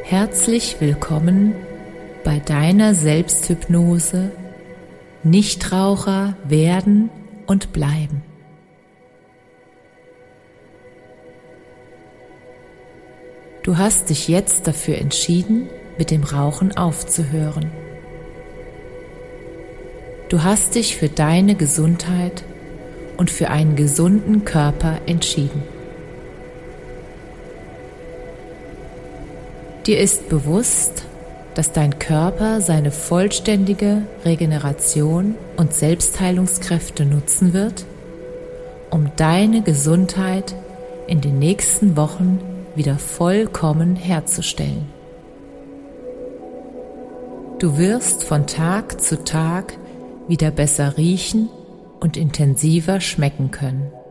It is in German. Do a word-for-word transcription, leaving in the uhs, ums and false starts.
Herzlich willkommen bei deiner Selbsthypnose Nichtraucher werden und bleiben. Du hast dich jetzt dafür entschieden, mit dem Rauchen aufzuhören. Du hast dich für deine Gesundheit und für einen gesunden Körper entschieden. Dir ist bewusst, dass dein Körper seine vollständige Regeneration und Selbstheilungskräfte nutzen wird, um deine Gesundheit in den nächsten Wochen wieder vollkommen herzustellen. Du wirst von Tag zu Tag wieder besser riechen und intensiver schmecken können.